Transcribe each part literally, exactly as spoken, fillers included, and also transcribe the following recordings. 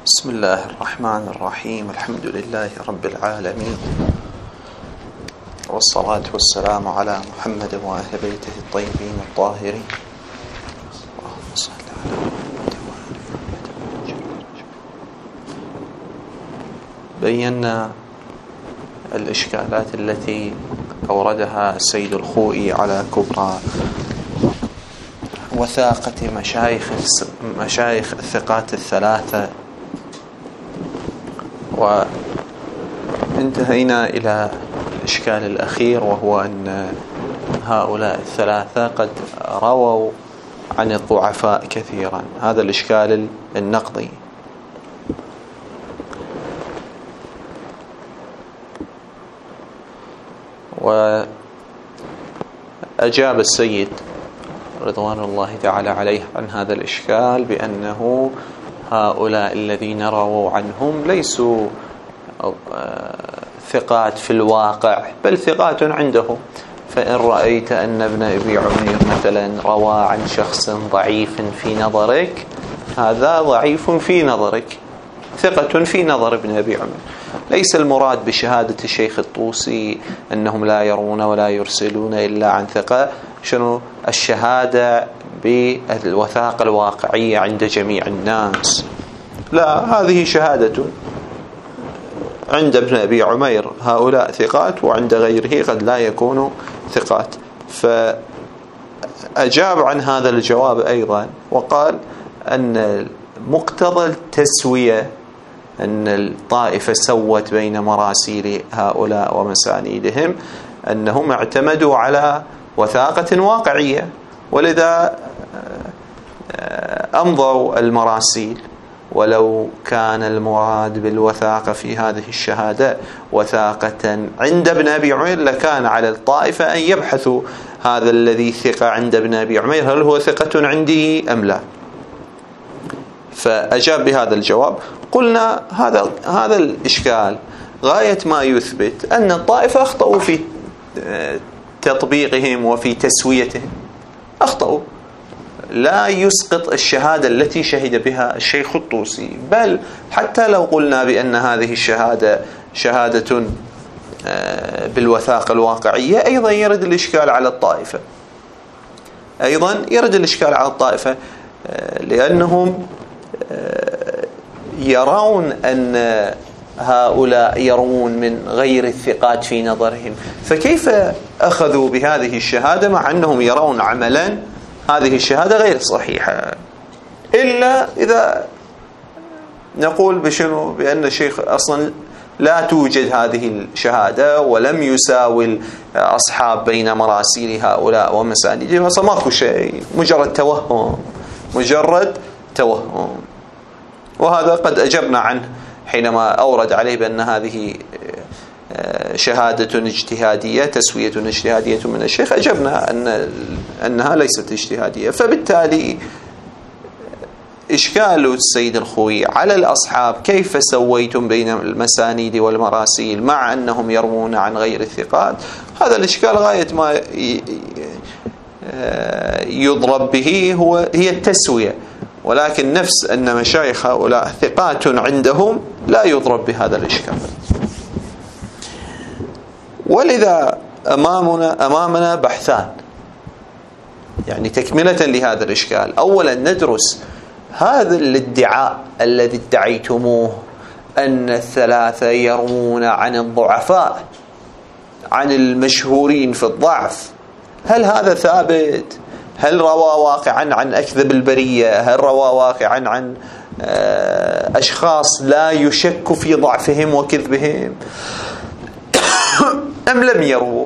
بسم الله الرحمن الرحيم. الحمد لله رب العالمين، والصلاة والسلام على محمد وأهل بيته الطيبين الطاهرين. اللهم صل على محمد وآل محمد. بينا الإشكالات التي أوردها السيد الخوئي على كبرى وثاقة مشايخ مشايخ الثقات الثلاثة، وانتهينا إلى الإشكال الأخير، وهو أن هؤلاء الثلاثة قد رووا عن الضعفاء كثيرا. هذا الإشكال النقضي. وأجاب السيد رضوان الله تعالى عليه عن هذا الإشكال بأنه هؤلاء الذين رووا عنهم ليسوا ثقات في الواقع، بل ثقات عندهم. فإن رأيت أن ابن أبي عمير مثلا روى عن شخص ضعيف في نظرك، هذا ضعيف في نظرك، ثقة في نظر ابن أبي عمير. ليس المراد بشهادة الشيخ الطوسي أنهم لا يرون ولا يرسلون إلا عن ثقة، شنو الشهادة بالوثاقة الواقعية عند جميع الناس. لا، هذه شهادة عند ابن أبي عمير هؤلاء ثقات، وعند غيره قد لا يكونوا ثقات. فأجاب عن هذا الجواب أيضا وقال أن مقتضى التسوية أن الطائفة سوت بين مراسيل هؤلاء ومسانيدهم، أنهم اعتمدوا على وثاقة واقعية، ولذا أمضوا المراسيل. ولو كان المراد بالوثاقة في هذه الشهادة وثاقة عند ابن أبي عمير، لكان على الطائفة أن يبحثوا هذا الذي ثقة عند ابن أبي عمير هل هو ثقة عندي أم لا. فأجاب بهذا الجواب. قلنا هذا هذا الإشكال غاية ما يثبت أن الطائفة أخطأوا في تطبيقهم وفي تسويتهم، أخطأوا. لا يسقط الشهادة التي شهد بها الشيخ الطوسي، بل حتى لو قلنا بأن هذه الشهادة شهادة بالوثاقة الواقعية، أيضا يرد الإشكال على الطائفة، أيضا يرد الإشكال على الطائفة لأنهم يرون أن هؤلاء يرون من غير الثقات في نظرهم، فكيف أخذوا بهذه الشهادة مع أنهم يرون عملا هذه الشهادة غير صحيحة؟ إلا إذا نقول بشنو بأن الشيخ أصلا لا توجد هذه الشهادة ولم يساوي أصحاب بين مراسيل هؤلاء ومسانيدهم، أصلا ماكو شيء، مجرد توهم، مجرد توهم. وهذا قد أجبنا عنه حينما أورد عليه بأن هذه شهادة اجتهادية، تسوية اجتهادية من الشيخ. أجبنا أن أنها ليست اجتهادية. فبالتالي إشكال السيد الخوئي على الأصحاب كيف سويتم بين المسانيد والمراسيل مع أنهم يروون عن غير الثقات، هذا الإشكال غاية ما يضرب به هو هي التسوية، ولكن نفس أن مشايخ هؤلاء ثقات عندهم لا يضرب بهذا الإشكال. ولذا أمامنا أمامنا بحثان، يعني تكملة لهذا الإشكال. أولا ندرس هذا الادعاء الذي ادعيتموه أن الثلاثة يروون عن الضعفاء، عن المشهورين في الضعف، هل هذا ثابت؟ هل روى واقعا عن أكذب البرية؟ هل روى واقعا عن أشخاص لا يشك في ضعفهم وكذبهم أم لم يروا؟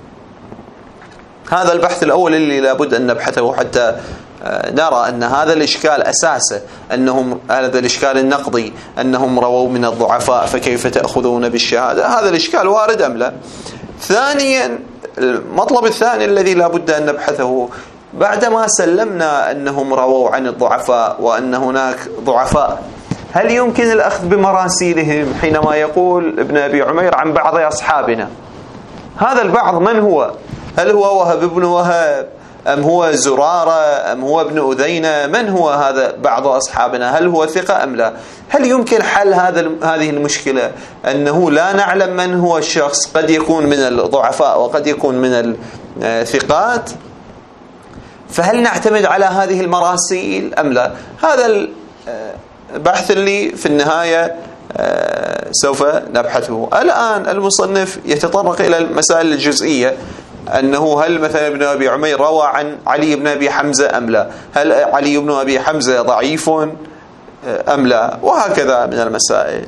هذا البحث الأول اللي لابد أن نبحثه حتى نرى أن هذا الإشكال أساسه أنهم هذا الإشكال النقضي أنهم رووا من الضعفاء، فكيف تأخذون بالشهادة؟ هذا الإشكال وارد أم لا؟ ثانيا، المطلب الثاني الذي لابد أن نبحثه بعدما سلمنا أنهم رووا عن الضعفاء وأن هناك ضعفاء، هل يمكن الأخذ بمراسيلهم حينما يقول ابن أبي عمير عن بعض أصحابنا؟ هذا البعض من هو؟ هل هو وهب بن وهب؟ أم هو زرارة أم هو ابن أذينة؟ من هو هذا بعض أصحابنا؟ هل هو ثقة أم لا؟ هل يمكن حل هذا هذه المشكلة أنه لا نعلم من هو الشخص؟ قد يكون من الضعفاء وقد يكون من الثقات، فهل نعتمد على هذه المراسيل أم لا؟ هذا البحث اللي في النهاية سوف نبحثه. الآن المصنف يتطرق إلى المسائل الجزئية، أنه هل مثلا ابن أبي عمير روى عن علي بن أبي حمزة أم لا؟ هل علي بن أبي حمزة ضعيف أم لا؟ وهكذا من المسائل.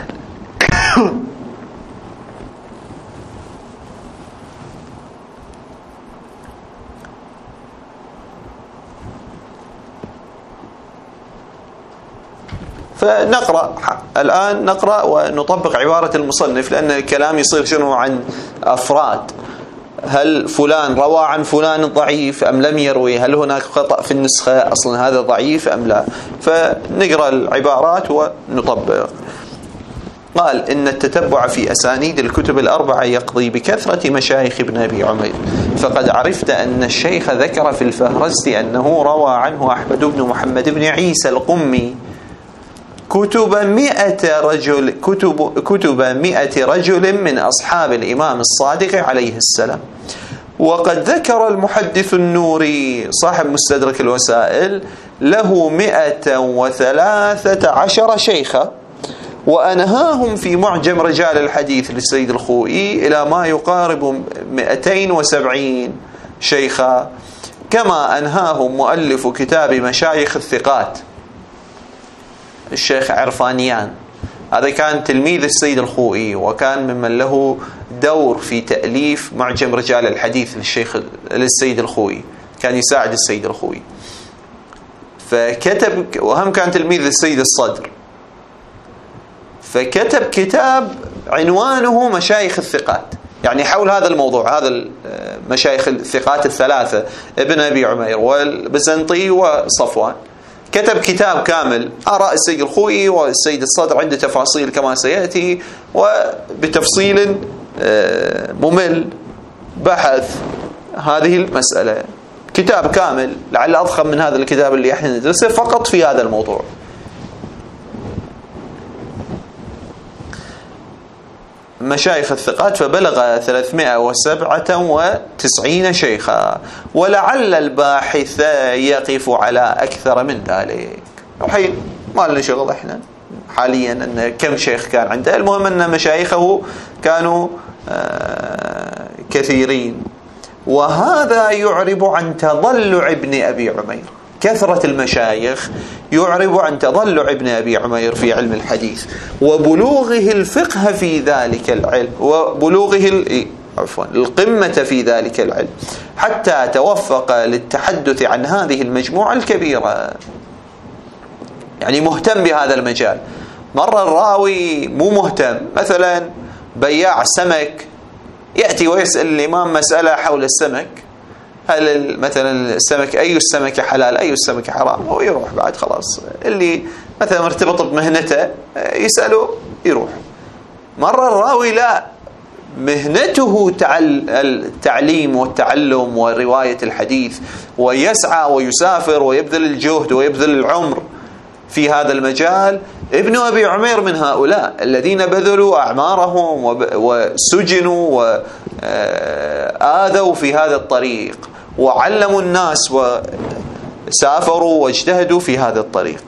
فنقرأ الآن، نقرأ ونطبق عبارة المصنف، لأن الكلام يصير شنو عن أفراد. هل فلان روى عن فلان ضعيف أم لم يروي؟ هل هناك خطأ في النسخة أصلا هذا ضعيف أم لا؟ فنقرأ العبارات ونطبق. قال: إن التتبع في أسانيد الكتب الأربعة يقضي بكثرة مشايخ ابن أبي عمير، فقد عرفت أن الشيخ ذكر في الفهرست أنه روى عنه أحمد بن محمد بن عيسى القمي كتب مئة رجل كتب كتب مئة رجل من أصحاب الإمام الصادق عليه السلام. وقد ذكر المحدث النوري صاحب مستدرك الوسائل له مئة وثلاثة عشر شيخا، وأنهاهم في معجم رجال الحديث للسيد الخوئي إلى ما يقارب مئتين وسبعين شيخا، كما أنهاهم مؤلف كتاب مشايخ الثقات الشيخ عرفانيان. هذا كان تلميذ السيد الخوئي، وكان ممن له دور في تأليف معجم رجال الحديث للشيخ للسيد الخوئي، كان يساعد السيد الخوئي. فكتب، وهم كان تلميذ السيد الصدر، فكتب كتاب عنوانه مشايخ الثقات، يعني حول هذا الموضوع، هذا مشايخ الثقات الثلاثة ابن أبي عمير والبزنطي وصفوان. كتب كتاب كامل، آراء السيد الخوئي والسيد الصدر عنده تفاصيل كما سيأتي، وبتفصيل ممل بحث هذه المسألة. كتاب كامل، لعل أضخم من هذا الكتاب اللي احنا ندرسه، فقط في هذا الموضوع. مشايخ الثقات، فبلغ ثلاثمائة وسبعة وتسعين شيخا، ولعل الباحث يقف على أكثر من ذلك. الحين ما لنا شغل احنا حاليا أن كم شيخ كان عنده، المهم أن مشايخه كانوا كثيرين. وهذا يعرب عن تضلع ابن أبي عمير، كثرة المشايخ يعرب عن تضلع ابن أبي عمير في علم الحديث، وبلوغه الفقه في ذلك العلم، وبلوغه عفوا القمة في ذلك العلم، حتى توفق للتحدث عن هذه المجموعة الكبيرة. يعني مهتم بهذا المجال. مرة الراوي مو مهتم، مثلا بياع سمك يأتي ويسأل الإمام مسألة حول السمك، هل مثلا السمك أي السمك حلال أي السمك حرام، هو يروح بعد خلاص. اللي مثلا مرتبط بمهنته يسأله يروح. مرة الراوي لا، مهنته التعليم والتعلم ورواية الحديث، ويسعى ويسافر ويبذل الجهد ويبذل العمر في هذا المجال. ابن أبي عمير من هؤلاء الذين بذلوا أعمارهم وسجنوا وآذوا في هذا الطريق، وعلموا الناس وسافروا واجتهدوا في هذا الطريق.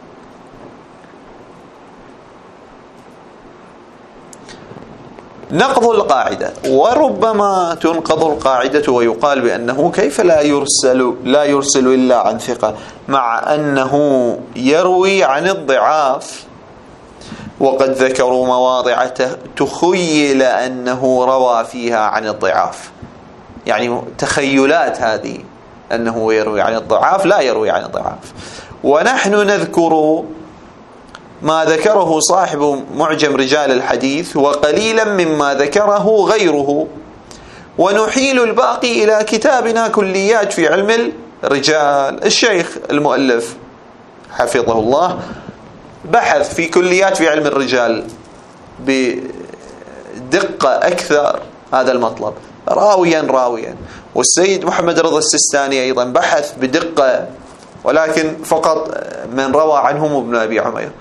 نقض القاعدة، وربما تنقض القاعدة ويقال بأنه كيف لا يرسل لا يرسل إلا عن ثقة، مع أنه يروي عن الضعاف، وقد ذكروا مواضع تخيل أنه روى فيها عن الضعاف، يعني تخيلات هذه أنه يروي عن الضعاف، لا يروي عن الضعاف. ونحن نذكر ما ذكره صاحب معجم رجال الحديث وقليلا مما ذكره غيره، ونحيل الباقي إلى كتابنا كليات في علم الرجال. الشيخ المؤلف حفظه الله بحث في كليات في علم الرجال بدقة أكثر هذا المطلب. راويا راويا. والسيد محمد رضا السيستاني أيضا بحث بدقة، ولكن فقط من روى عنهم ابن أبي عمير،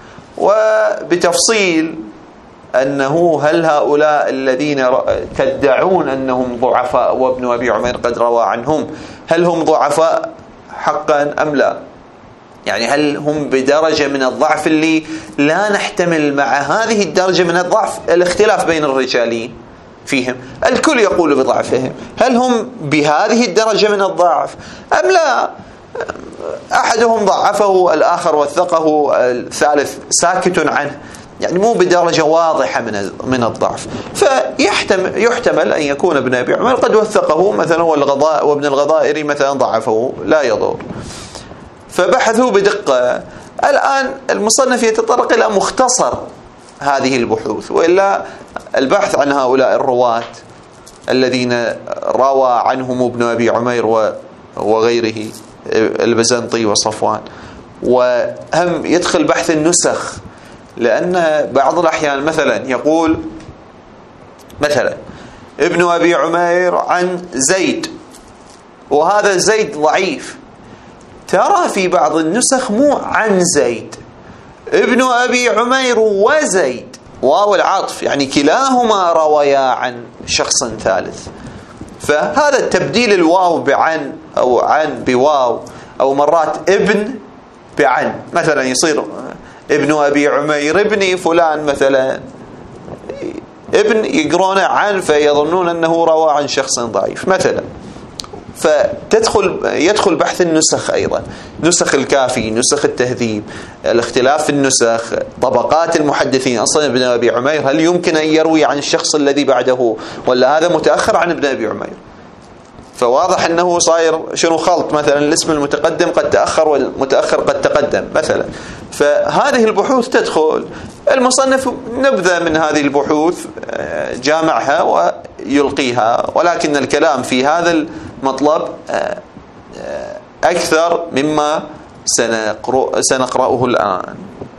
وبتفصيل أنه هل هؤلاء الذين تدعون أنهم ضعفاء وابن أبي عمير قد روى عنهم هل هم ضعفاء حقا أم لا؟ يعني هل هم بدرجة من الضعف اللي لا نحتمل مع هذه الدرجة من الضعف الاختلاف بين الرجالين فيهم، الكل يقول بضعفهم، هل هم بهذه الدرجة من الضعف أم لا؟ أحدهم ضعفه، الآخر وثقه، الثالث ساكت عنه، يعني مو بدرجة واضحة من من الضعف. فيحتمل يحتمل أن يكون ابن أبي عمير قد وثقه مثلا، والغضاء وابن الغضائري مثلا ضعفه، لا يضر. فبحثوا بدقة. الآن المصنف يتطرق إلى مختصر هذه البحوث، وإلا البحث عن هؤلاء الرواة الذين روى عنهم ابن أبي عمير وغيره البزنطي وصفوان، وهم يدخل بحث النسخ، لأن بعض الأحيان مثلا يقول مثلا ابن أبي عمير عن زيد، وهذا زيد ضعيف، ترى في بعض النسخ مو عن زيد، ابن أبي عمير وزيد، واو العطف، يعني كلاهما رويا عن شخص ثالث. فهذا التبديل الواو بعن أو عن بواو، أو مرات ابن بعن، مثلا يصير ابن أبي عمير ابن فلان مثلا، ابن يقرونه عن فيظنون أنه روى عن شخص ضعيف مثلا. فتدخل يدخل بحث النسخ أيضا، نسخ الكافي، نسخ التهذيب، الاختلاف في النسخ، طبقات المحدثين. أصلا ابن أبي عمير هل يمكن أن يروي عن الشخص الذي بعده، ولا هذا متأخر عن ابن أبي عمير؟ فواضح أنه صاير شنو خلط، مثلا الاسم المتقدم قد تأخر والمتأخر قد تقدم مثلا. فهذه البحوث تدخل، المصنف نبذة من هذه البحوث جامعها ويلقيها، ولكن الكلام في هذا المطلب أكثر مما سنقرأه الآن،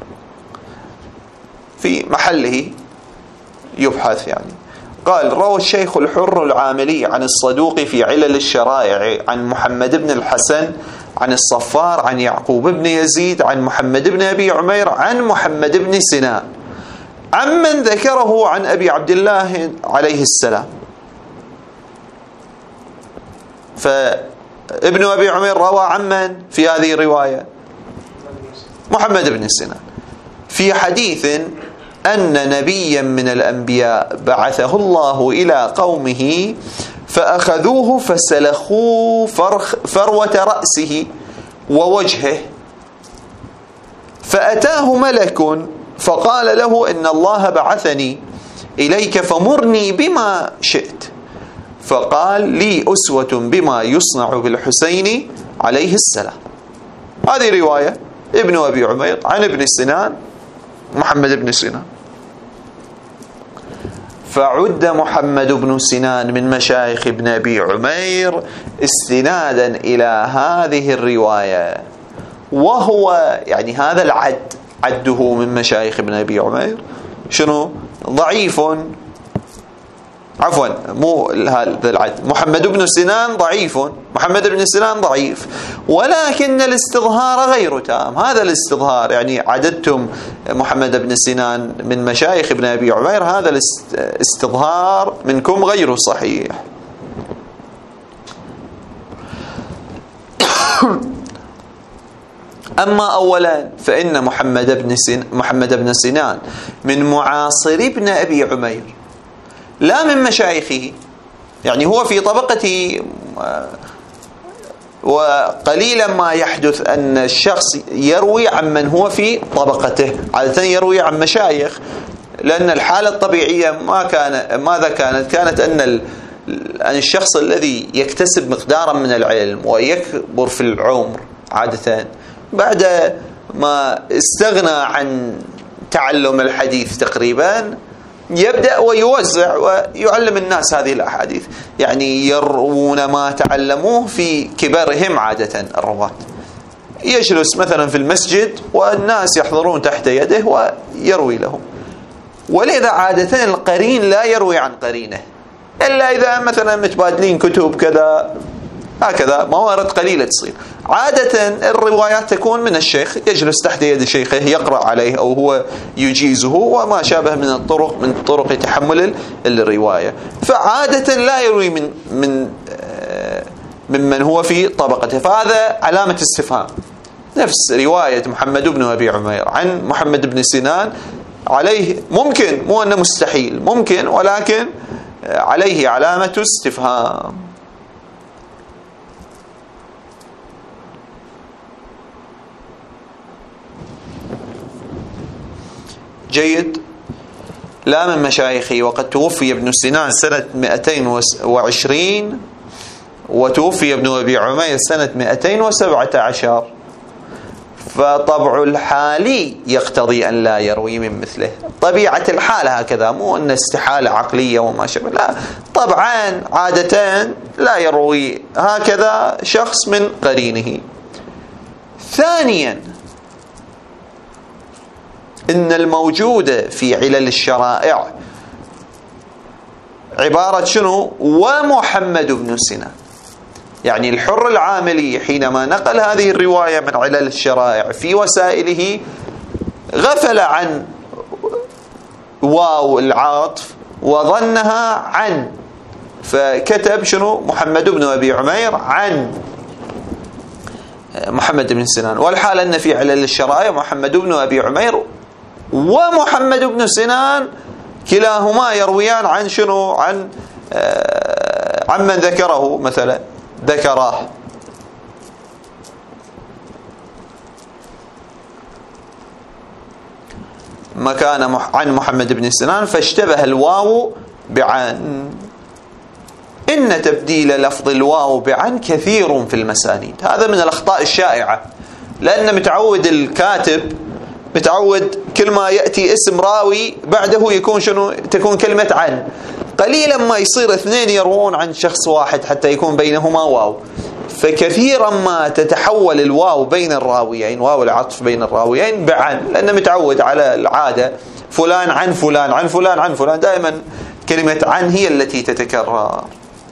في محله يبحث. يعني قال: روى الشيخ الحر العاملي عن الصدوق في علل الشرائع عن محمد بن الحسن عن الصفار عن يعقوب بن يزيد عن محمد بن أبي عمير عن محمد بن سنان عمن ذكره عن أبي عبد الله عليه السلام. فابن أبي عمير روى عمن في هذه الرواية؟ محمد بن سنان، في حديث أن نبيا من الأنبياء بعثه الله إلى قومه فأخذوه فسلخوا فرخ فروة رأسه ووجهه، فأتاه ملك فقال له: إن الله بعثني إليك فمرني بما شئت. فقال: لي أسوة بما يصنع بالحسين عليه السلام. هذه رواية ابن أبي عمير عن ابن سنان محمد بن سنان. فعد محمد بن سنان من مشايخ ابن أبي عمير استنادا إلى هذه الرواية، وهو يعني هذا العد عده من مشايخ ابن أبي عمير شنو؟ ضعيف، عفوا مو هذا العد، محمد بن سنان ضعيف، محمد بن سنان ضعيف، ولكن الاستظهار غير تام. هذا الاستظهار يعني عددتم محمد بن سنان من مشايخ ابن أبي عمير، هذا الاستظهار منكم غير صحيح. أما أولا فإن محمد بن سن محمد بن سنان من معاصر ابن أبي عمير لا من مشايخه، يعني هو في طبقته، وقليلا ما يحدث أن الشخص يروي عن من هو في طبقته، عادة يروي عن مشايخ، لأن الحالة الطبيعية ما كان ماذا كانت كانت أن أن الشخص الذي يكتسب مقدارا من العلم ويكبر في العمر عادة بعد ما استغنى عن تعلم الحديث تقريبا يبدأ ويوزع ويعلم الناس هذه الأحاديث، يعني يروون ما تعلموه في كبرهم عادة الرواة. يجلس مثلا في المسجد والناس يحضرون تحت يده ويروي لهم، ولذا عادة القرين لا يروي عن قرينه، إلا إذا مثلا متبادلين كتب كذا، هكذا موارد قليلة تصير. عادة الروايات تكون من الشيخ، يجلس تحت يد شيخه يقرأ عليه أو هو يجيزه وما شابه من الطرق من طرق تحمل الرواية. فعادة لا يروي من من ممن هو في طبقته، فهذا علامة استفهام. نفس رواية محمد بن أبي عمير عن محمد بن سنان عليه ممكن، مو أنه مستحيل، ممكن، ولكن عليه علامة استفهام. جيد. لا من مشايخي، وقد توفي ابن سنان سنة مئتين وعشرين وتوفي ابن أبي عمير سنة مئتين وسبعة عشر، فطبع الحالي يقتضي أن لا يروي من مثله. طبيعة الحال هكذا، مو أن استحالة عقلية وما شابه، لا، طبعا عادة لا يروي هكذا شخص من قرينه. ثانيا، إن الموجود في علل الشرائع عبارة شنو؟ ومحمد بن سنان. يعني الحر العاملي حينما نقل هذه الرواية من علل الشرائع في وسائله غفل عن واو العاطف وظنها عن، فكتب شنو؟ محمد بن أبي عمير عن محمد بن سنان، والحال أن في علل الشرائع محمد بن أبي عمير ومحمد بن سنان كلاهما يرويان عن شنو؟ عن آه عن من ذكره، مثلا ذكراه. مكان عن محمد بن سنان، فاشتبه الواو بعن. إن تبديل لفظ الواو بعن كثير في المسانيد. هذا من الأخطاء الشائعة، لأن متعود الكاتب متعود كل ما يأتي اسم راوي بعده يكون شنو؟ تكون كلمة عن. قليلا ما يصير اثنين يروون عن شخص واحد حتى يكون بينهما واو، فكثيرا ما تتحول الواو بين الراويين، واو العطف بين الراويين، بعن، لأنه متعود على العادة فلان عن فلان عن فلان عن فلان، دائما كلمة عن هي التي تتكرر.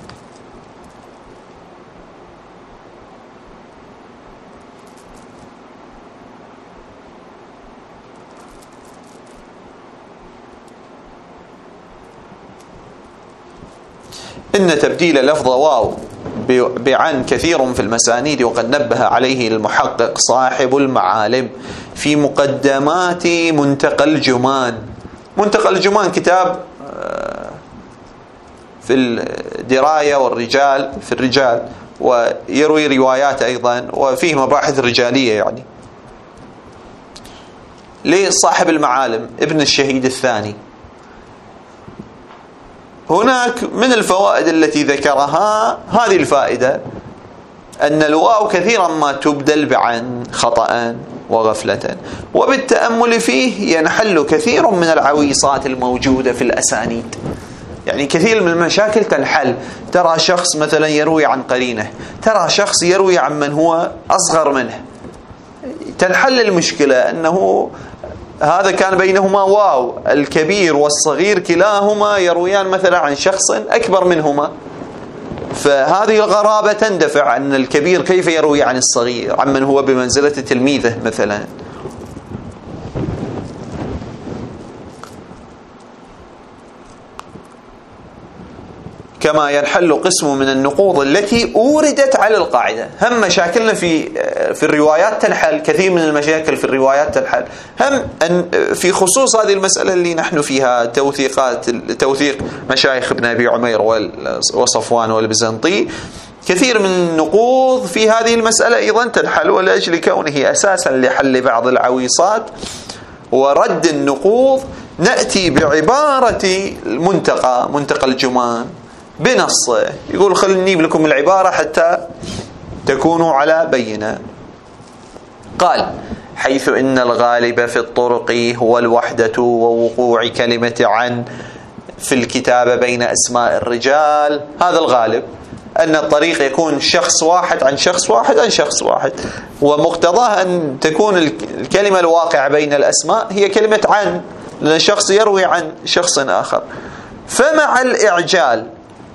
إن تبديل لفظ واو بعن كثير في المسانيد، وقد نبه عليه المحقق صاحب المعالم في مقدمات منتقى الجمان. منتقى الجمان كتاب في الدراية والرجال، في الرجال، ويروي روايات أيضا، وفيه مباحث رجالية يعني. لصاحب المعالم ابن الشهيد الثاني. هناك من الفوائد التي ذكرها هذه الفائدة، أن الواو كثيرا ما تبدل بعن خطأ وغفلة، وبالتأمل فيه ينحل كثير من العويصات الموجودة في الأسانيد. يعني كثير من المشاكل تنحل. ترى شخص مثلا يروي عن قرينه، ترى شخص يروي عن من هو أصغر منه، تنحل المشكلة أنه هذا كان بينهما واو، الكبير والصغير كلاهما يرويان مثلا عن شخص أكبر منهما، فهذه الغرابة تندفع أن الكبير كيف يروي عن الصغير، عن من هو بمنزلة تلميذه مثلا. كما ينحل قسم من النقوض التي أوردت على القاعدة. هم مشاكلنا في في الروايات تنحل، كثير من المشاكل في الروايات تنحل. هم أن في خصوص هذه المسألة اللي نحن فيها، توثيقات توثيق مشايخ ابن أبي عمير وصفوان والبزنطي، كثير من النقوض في هذه المسألة أيضا تنحل، ولأجل كونه أساسا لحل بعض العويصات ورد النقوض نأتي بعبارة المنتقى، منتقى الجمان، بنصه. يقول خليني نجيب لكم العبارة حتى تكونوا على بينة. قال: حيث إن الغالب في الطرق هو الوحدة ووقوع كلمة عن في الكتابة بين أسماء الرجال. هذا الغالب، أن الطريق يكون شخص واحد عن شخص واحد عن شخص واحد، ومقتضاه أن تكون الكلمة الواقعة بين الأسماء هي كلمة عن، لأن شخص يروي عن شخص آخر. فمع الإعجال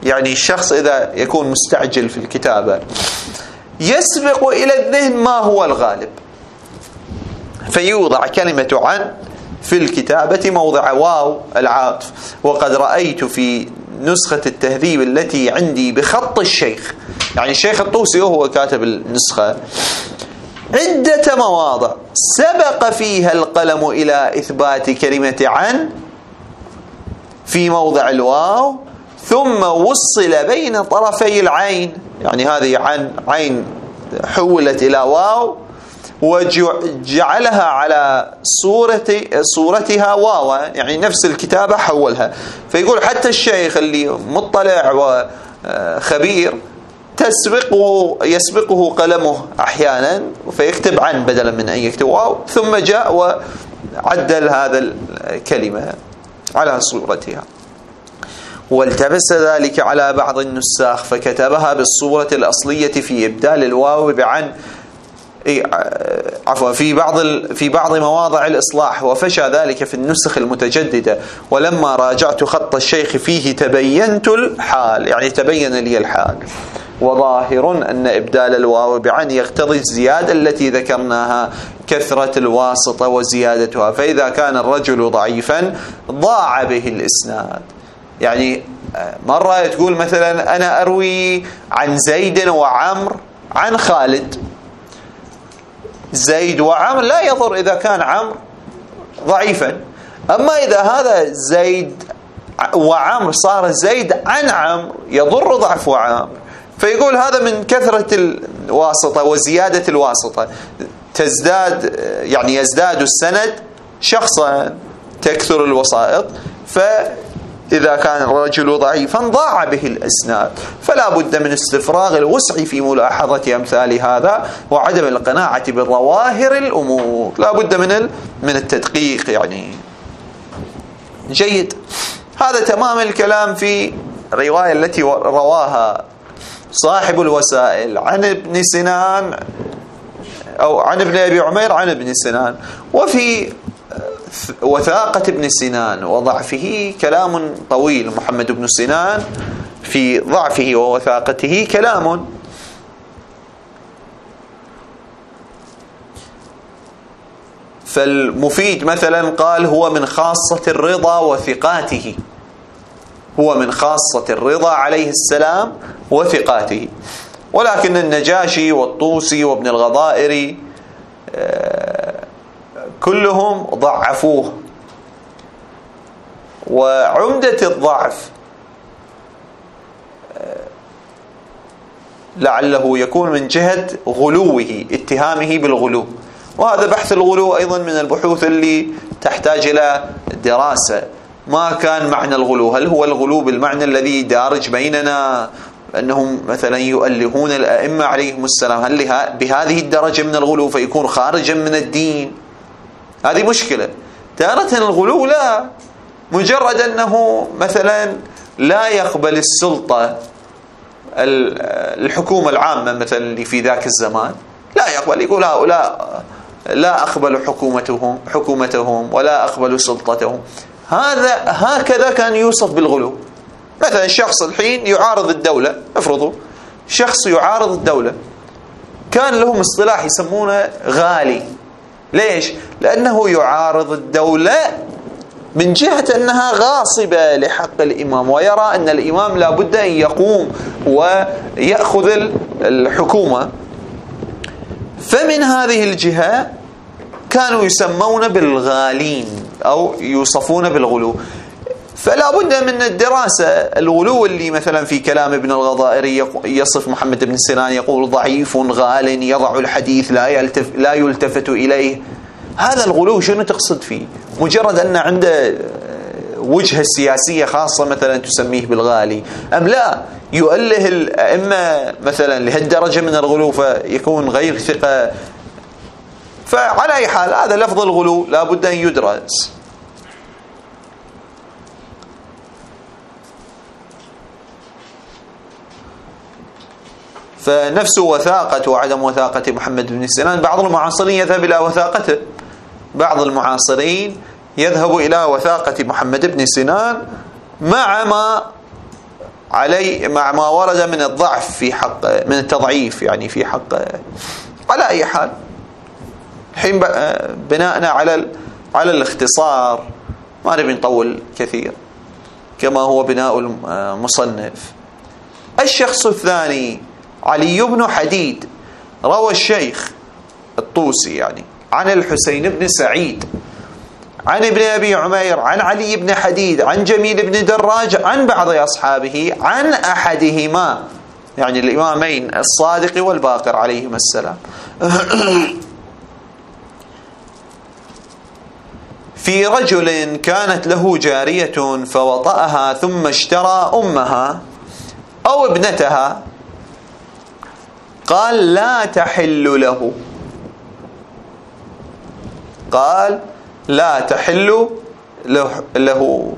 يعني الشخص إذا يكون مستعجل في الكتابة يسبق إلى الذهن ما هو الغالب، فيوضع كلمة عن في الكتابة موضع واو العاطف. وقد رأيت في نسخة التهذيب التي عندي بخط الشيخ، يعني الشيخ الطوسي وهو كاتب النسخة، عدة مواضع سبق فيها القلم إلى إثبات كلمة عن في موضع الواو، ثم وصل بين طرفي العين، يعني هذه عن عين حولت إلى واو وجعلها على صورة صورتها واوا، يعني نفس الكتابة حولها. فيقول حتى الشيخ اللي مطلع وخبير تسبقه يسبقه قلمه أحيانا فيكتب عن بدلا من أن يكتب واو، ثم جاء وعدل هذا الكلمة على صورتها. والتبس ذلك على بعض النساخ فكتبها بالصورة الأصلية في إبدال الواو بعن عفوا في بعض في بعض مواضع الإصلاح، وفشى ذلك في النسخ المتجددة. ولما راجعت خط الشيخ فيه تبينت الحال، يعني تبين لي الحال. وظاهر أن إبدال الواو بعن يقتضي الزيادة التي ذكرناها، كثرة الواسطة وزيادتها، فإذا كان الرجل ضعيفا ضاع به الإسناد. يعني مرة تقول مثلا أنا أروي عن زيد وعمر عن خالد، زيد وعمر لا يضر إذا كان عمر ضعيفا، أما إذا هذا زيد وعمر صار زيد عن عمر يضر ضعف وعمر. فيقول هذا من كثرة الواسطة وزيادة الواسطة، تزداد يعني يزداد السند شخصا تكثر الوسائط، فإذا كان الرجل ضعيفا ضاع به الإسناد. فلا بد من استفراغ الوسع في ملاحظة أمثال هذا وعدم القناعة بظواهر الأمور، لا بد من من التدقيق. يعني جيد. هذا تمام الكلام في الرواية التي رواها صاحب الوسائل عن ابن سنان أو عن ابن أبي عمير عن ابن سنان. وفي وثاقة ابن سنان وضعفه كلام طويل، محمد بن سنان في ضعفه ووثاقته كلام. فالمفيد مثلا قال هو من خاصة الرضا وثقاته، هو من خاصة الرضا عليه السلام وثقاته. ولكن النجاشي والطوسي وابن الغضائري كلهم ضعفوه. وعمدة الضعف لعله يكون من جهة غلوه، اتهامه بالغلو، وهذا بحث الغلو أيضا من البحوث اللي تحتاج إلى دراسة. ما كان معنى الغلو؟ هل هو الغلو بالمعنى الذي دارج بيننا أنهم مثلا يؤلهون الأئمة عليهم السلام؟ هل بهذه الدرجة من الغلو فيكون خارجا من الدين؟ هذه مشكلة. تارة الغلو لا، مجرد أنه مثلا لا يقبل السلطة الحكومة العامة مثلا اللي في ذاك الزمان، لا يقبل، يقول هؤلاء لا أقبل حكومتهم حكومتهم ولا أقبل سلطتهم. هذا هكذا كان يوصف بالغلو. مثلا شخص الحين يعارض الدولة، افرضوا شخص يعارض الدولة، كان لهم اصطلاح يسمونه غالي. ليش؟ لأنه يعارض الدولة من جهة أنها غاصبة لحق الإمام، ويرى أن الإمام لا بد أن يقوم ويأخذ الحكومة. فمن هذه الجهة كانوا يسمون بالغالين أو يوصفون بالغلو. فلا بد من الدراسة. الغلو اللي مثلا في كلام ابن الغضائري يصف محمد بن سنان، يقول ضعيف غال يضع الحديث لا يلتف لا يلتفت إليه. هذا الغلو شنو تقصد فيه؟ مجرد أن عنده وجهة سياسية خاصة مثلا تسميه بالغالي، أم لا يؤله الأئمة مثلا لهالدرجة من الغلو فيكون غير ثقة؟ فعلى أي حال هذا لفظ الغلو لا بد أن يدرس. فنفس وثاقة وعدم وثاقة محمد بن سنان، بعض المعاصرين يذهب إلى وثاقته، بعض المعاصرين يذهب إلى وثاقة محمد بن سنان مع ما علي مع ما ورد من الضعف في حق من التضعيف يعني في حق. على أي حال الحين بناءنا على على الاختصار ما نبي نطول كثير كما هو بناء المصنف. الشخص الثاني علي بن حديد، روى الشيخ الطوسي يعني عن الحسين بن سعيد عن ابن أبي عمير عن علي بن حديد عن جميل بن دراج عن بعض أصحابه عن أحدهما يعني الإمامين الصادق والباقر عليهما السلام في رجل كانت له جارية فوطأها ثم اشترى أمها أو ابنتها، قال لا تحل له، قال لا تحل له, له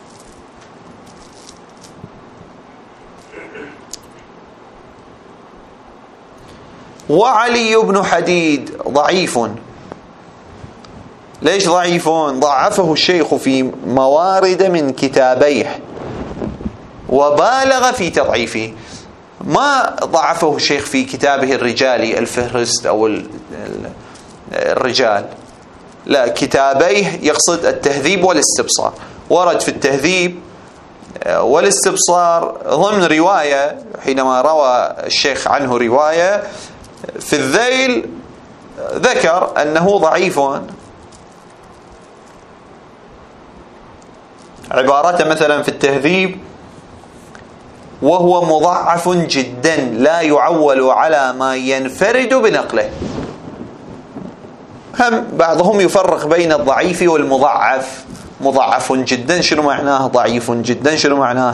وعلي بن حديد ضعيف. ليش ضعيف؟ ضعفه الشيخ في موارد من كتابيه وبالغ في تضعيفه. ما ضعفه الشيخ في كتابه الرجالي الفهرست أو الرجال، لا، كتابيه يقصد التهذيب والاستبصار. ورد في التهذيب والاستبصار ضمن رواية حينما روى الشيخ عنه رواية في الذيل ذكر أنه ضعيف، عبارته مثلا في التهذيب وهو مضعف جدا لا يعول على ما ينفرد بنقله. هم بعضهم يفرق بين الضعيف والمضعف. مضعف جدا شنو معناه؟ ضعيف جدا شنو معناه؟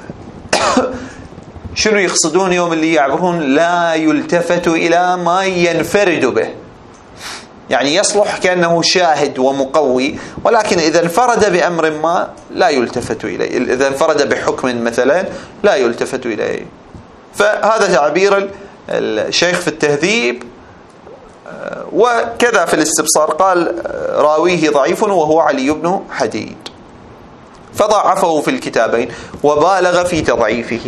شنو يقصدون يوم اللي يعبرون لا يلتفت إلى ما ينفرد به، يعني يصلح كأنه شاهد ومقوي، ولكن إذا انفرد بأمر ما لا يلتفت إليه، إذا انفرد بحكم مثلا لا يلتفت إليه. فهذا تعبير الشيخ في التهذيب. وكذا في الاستبصار قال راويه ضعيف وهو علي بن حديد، فضعفه في الكتابين وبالغ في تضعيفه.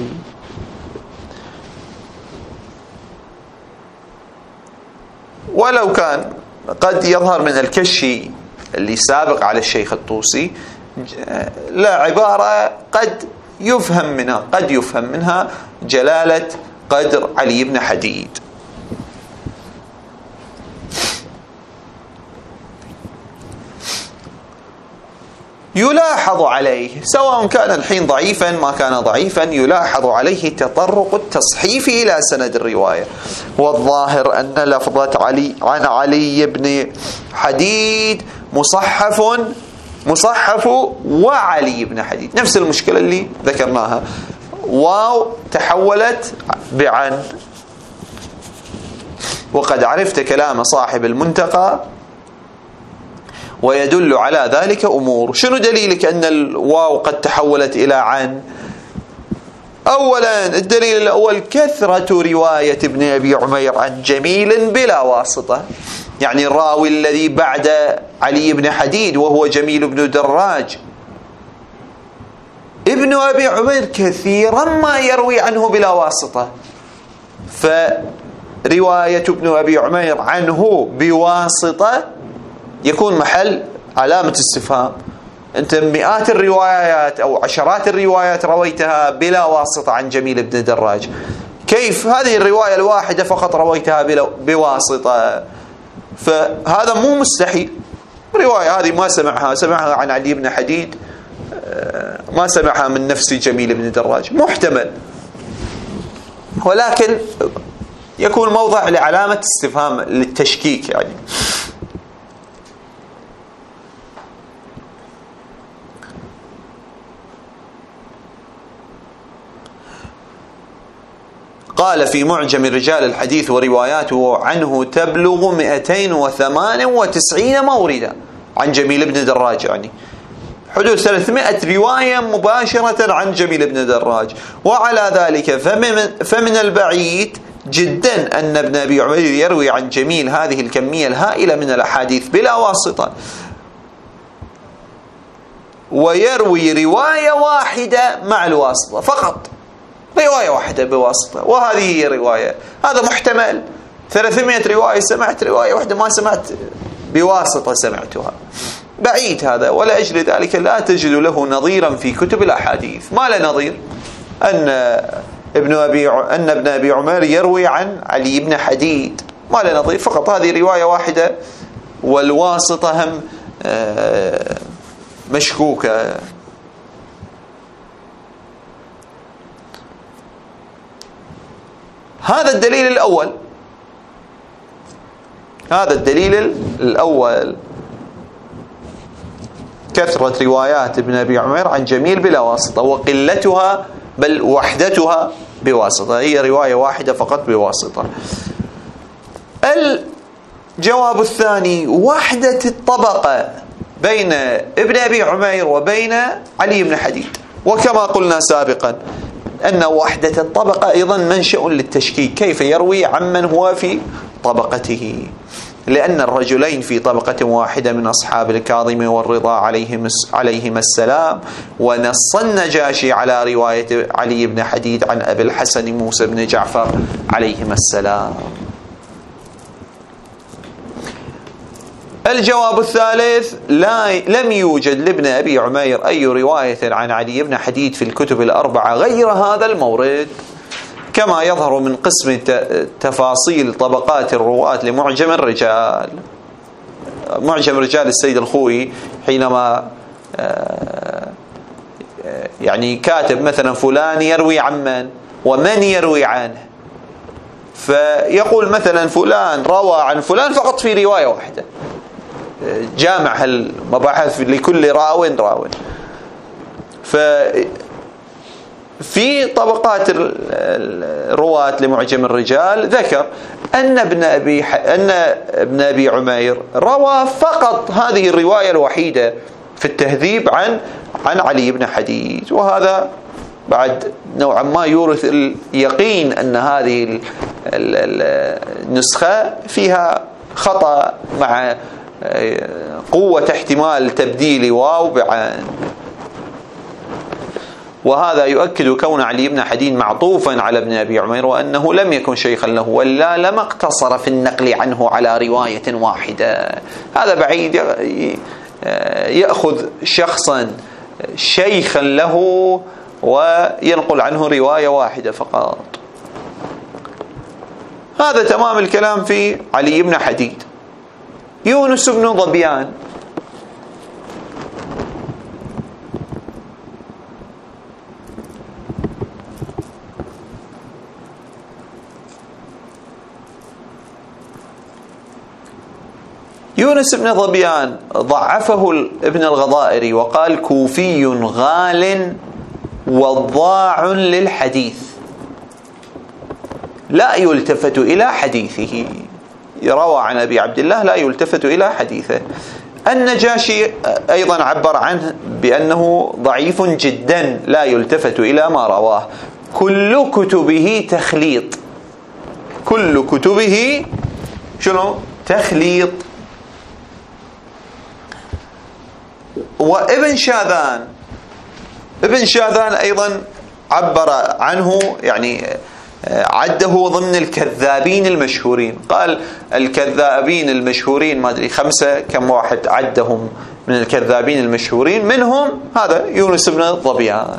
ولو كان قد يظهر من الكشي اللي سابق على الشيخ الطوسي لا عبارة قد يفهم منها قد يفهم منها جلالة قدر علي بن حديد. يلاحظ عليه سواء كان الحين ضعيفا ما كان ضعيفا، يلاحظ عليه تطرق التصحيف إلى سند الرواية. والظاهر أن لفظة علي عن علي بن حديد مصحف مصحف وعلي بن حديد، نفس المشكلة اللي ذكرناها، واو تحولت بعن. وقد عرفت كلام صاحب المنتقى ويدل على ذلك أمور. شنو دليلك أن الواو قد تحولت إلى عن؟ أولا الدليل الأول كثرة رواية ابن أبي عمير عن جميل بلا واسطة، يعني الراوي الذي بعد علي بن حديد وهو جميل بن دراج ابن أبي عمير كثيرا ما يروي عنه بلا واسطة، فرواية ابن أبي عمير عنه بواسطة يكون محل علامة استفهام. أنت مئات الروايات أو عشرات الروايات رويتها بلا واسطة عن جميل بن دراج، كيف هذه الرواية الواحدة فقط رويتها بواسطة؟ فهذا مو مستحيل. الرواية هذه ما سمعها سمعها عن علي بن حديد، ما سمعها من نفس جميل بن دراج، محتمل، ولكن يكون موضع لعلامة استفهام للتشكيك. يعني قال في معجم رجال الحديث ورواياته عنه تبلغ مئتين وثمانية وتسعين موردا عن جميل بن دراج، يعني حدود ثلاثمائة رواية مباشرة عن جميل بن دراج. وعلى ذلك فمن, فمن البعيد جدا أن ابن أبي عمير يروي عن جميل هذه الكمية الهائلة من الأحاديث بلا واسطة، ويروي رواية واحدة مع الواسطة فقط. رواية واحدة بواسطة، وهذه هي رواية، هذا محتمل. ثلاثمائة رواية سمعت، رواية واحدة ما سمعت بواسطة سمعتها، بعيد هذا. ولا أجل ذلك لا تجد له نظيرا في كتب الأحاديث، ما له نظير أن ابن أبي أن ابن أبي عمير يروي عن علي بن حديد، ما له نظير، فقط هذه رواية واحدة، والواسطة هم مشكوكة. هذا الدليل الأول، هذا الدليل الأول، كثرة روايات ابن أبي عمير عن جميل بلا واسطة، وقلتها بل وحدتها بواسطة، هي رواية واحدة فقط بواسطة. الجواب الثاني وحدة الطبقة بين ابن أبي عمير وبين علي بن حديد، وكما قلنا سابقا أن وحدة الطبقة أيضا منشأ للتشكيك، كيف يروي عمن هو في طبقته، لأن الرجلين في طبقة واحدة من أصحاب الكاظم والرضا عليهم عليهما السلام، ونص النجاشي على رواية علي بن حديد عن أبي الحسن موسى بن جعفر عليهما السلام. الجواب الثالث لا لم يوجد لابن أبي عمير أي رواية عن علي بن حديد في الكتب الأربعة غير هذا المورد، كما يظهر من قسم تفاصيل طبقات الرواة لمعجم الرجال. معجم الرجال السيد الخوئي حينما يعني كاتب مثلا فلان يروي عن من ومن يروي عنه، فيقول مثلا فلان روى عن فلان فقط في رواية واحدة، جامع المباحث لكل راو راو. ففي طبقات الرواة لمعجم الرجال ذكر أن ابن أبي أن ابن أبي عمير روى فقط هذه الرواية الوحيدة في التهذيب عن عن علي بن حديد، وهذا بعد نوعا ما يورث اليقين أن هذه النسخة فيها خطأ مع قوة احتمال تبديل واو بعين، وهذا يؤكد كون علي بن حديد معطوفا على ابن أبي عمير، وأنه لم يكن شيخا له، ولا لما اقتصر في النقل عنه على رواية واحدة. هذا بعيد، يأخذ شخصا شيخا له وينقل عنه رواية واحدة فقط. هذا تمام الكلام في علي بن حديد. يونس بن ظبيان يونس بن ظبيان ضعفه ابن الغضائري وقال كوفي غال وضاع للحديث لا يلتفت إلى حديثه، روى عن أبي عبد الله لا يلتفت إلى حديثه. النجاشي أيضا عبر عنه بأنه ضعيف جدا لا يلتفت إلى ما رواه. كل كتبه تخليط، كل كتبه شنو؟ تخليط. وابن شاذان ابن شاذان أيضا عبر عنه، يعني عده ضمن الكذابين المشهورين، قال الكذابين المشهورين ما أدري خمسة كم واحد عدهم من الكذابين المشهورين، منهم هذا يونس بن ظبيان.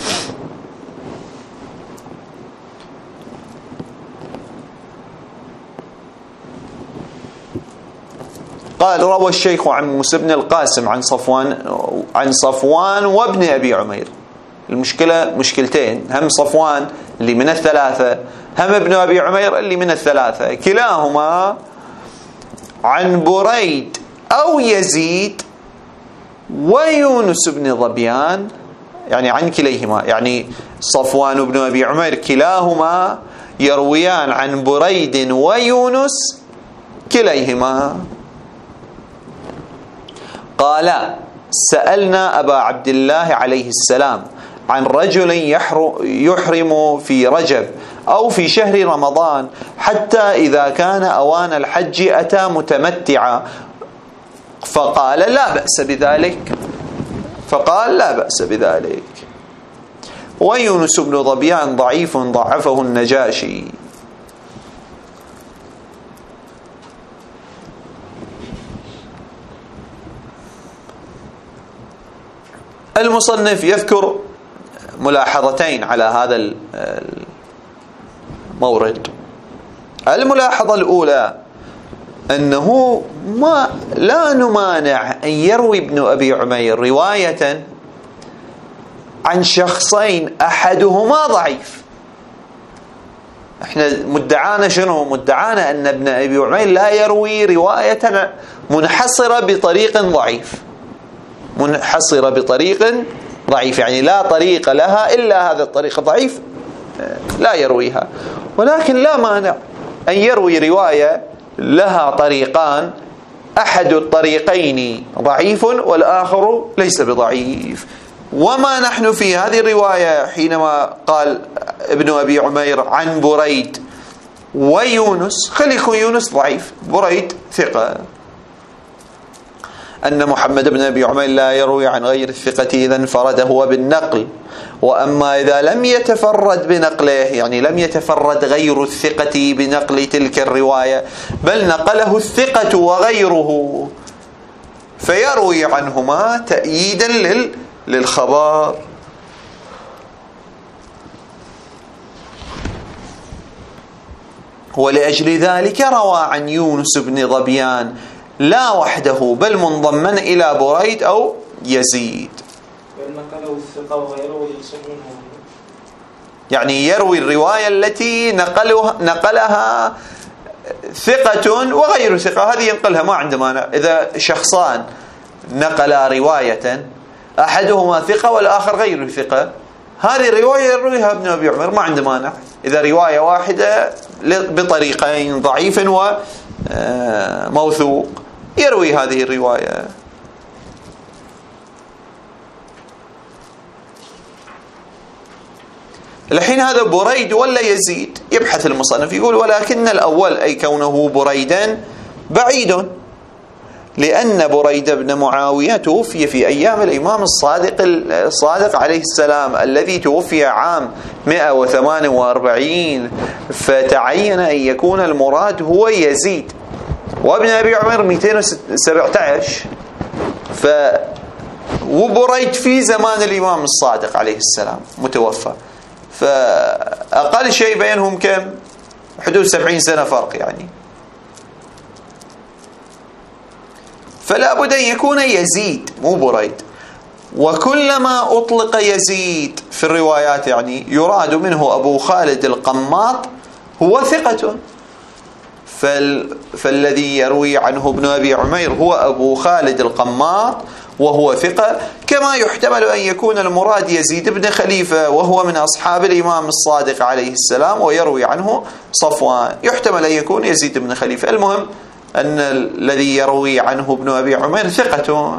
قال روى الشيخ عن موسى بن القاسم عن صفوان عن صفوان وابن أبي عمير. المشكلة مشكلتين، هم صفوان اللي من الثلاثة، هم ابن أبي عمير اللي من الثلاثة، كلاهما عن بريد أو يزيد ويونس بن ظبيان، يعني عن كليهما، يعني صفوان وابن أبي عمير كلاهما يرويان عن بريد ويونس كليهما. قال سألنا أبا عبد الله عليه السلام عن رجل يحرم في رجب أو في شهر رمضان حتى إذا كان أوان الحج أتى متمتعا، فقال لا بأس بذلك، فقال لا بأس بذلك. ويونس بن ظبيان ضعيف ضعفه النجاشي. المصنف يذكر ملاحظتين على هذا المورد. الملاحظة الأولى أنه ما لا نمانع أن يروي ابن أبي عمير رواية عن شخصين أحدهما ضعيف. احنا مدعانا شنو؟ مدعانا أن ابن أبي عمير لا يروي رواية منحصرة بطريق ضعيف، منحصرة بطريق ضعيف، يعني لا طريق لها إلا هذا الطريق ضعيف لا يرويها. ولكن لا مانع أن يروي رواية لها طريقان، أحد الطريقين ضعيف والآخر ليس بضعيف. وما نحن في هذه الرواية حينما قال ابن أبي عمير عن بريد ويونس، خلي يكون يونس ضعيف، بريد ثقة، أن محمد بن أبي عمير لا يروي عن غير الثقة إذا انفرد هو بالنقل. وأما إذا لم يتفرد بنقله، يعني لم يتفرد غير الثقة بنقل تلك الرواية بل نقله الثقة وغيره، فيروي عنهما تأييدا لل للخبر. ولأجل ذلك روى عن يونس بن ظبيان لا وحده بل منضما إلى بريد أو يزيد. يعني يروي الرواية التي نقلها, نقلها ثقة وغير ثقة، هذه ينقلها ما عنده مانع. إذا شخصان نقلا رواية أحدهما ثقة والآخر غير ثقة، هذه الرواية يرويها ابن أبي عمر ما عنده مانع. إذا رواية واحدة بطريقين ضعيف وموثوق يروي هذه الرواية. الحين هذا بريد ولا يزيد؟ يبحث المصنف يقول ولكن الأول أي كونه بريدا بعيد، لأن بريد بن معاوية توفي في أيام الإمام الصادق الصادق عليه السلام الذي توفي عام مئة وثمانية وأربعين، فتعين أن يكون المراد هو يزيد. وابن أبي عمر مئتين وسبعة عشر، ف وبريد في زمان الإمام الصادق عليه السلام متوفى، فأقل شيء بينهم كم؟ حدود سبعين سنة فرق يعني. فلا بد أن يكون يزيد مو بريد. وكلما أطلق يزيد في الروايات يعني يراد منه أبو خالد القماط هو ثقة، فال... فالذي يروي عنه ابن أبي عمير هو أبو خالد القماط وهو ثقة. كما يحتمل أن يكون المراد يزيد بن خليفة وهو من أصحاب الإمام الصادق عليه السلام ويروي عنه صفوان، يحتمل أن يكون يزيد بن خليفة. المهم أن الذي يروي عنه ابن أبي عمير ثقة.